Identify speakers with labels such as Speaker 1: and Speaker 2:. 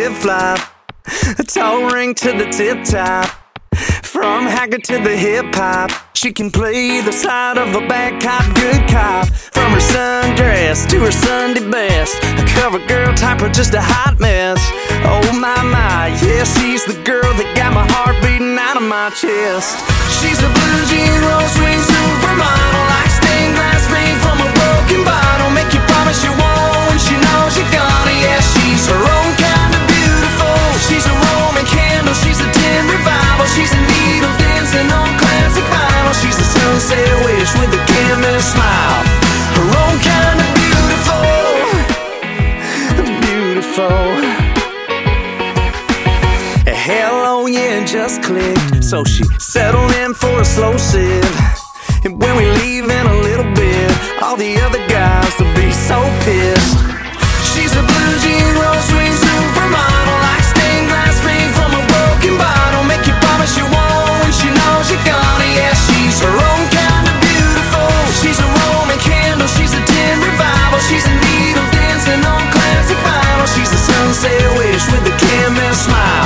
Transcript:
Speaker 1: flip-flop, a tall ring to the tip-top. From hacker to the hip-hop, she can play the side of a bad cop, good cop. From her sundress to her Sunday best, a cover girl type or just a hot mess. Oh my, yeah, she's the girl that got my heart beating out of my chest. She's a blue jean, rose swing supermodel, like stained glass made from a broken bottle. Make you promise you won't when she knows you're gonna. Yeah, she's her own kind of beautiful. She's a Roman candle, she's a tin revival. She's a needle dancing on classic vinyl. She's a sunset wish with a chemist smile. Her own kind of beautiful. Hello, yeah, just clicked. So she settled in for a slow sip. And when we leave in a little bit, all the other guys will be so pissed. She's a blue jean, rose swing supermodel, like stained glass made from a broken bottle. Make you promise you won't when she knows you're gonna. Yeah, she's her own kind of beautiful. She's a Roman candle, she's a tin revival. She's a needle dancing on classic vinyl. She's a sunset wish with a chemist smile.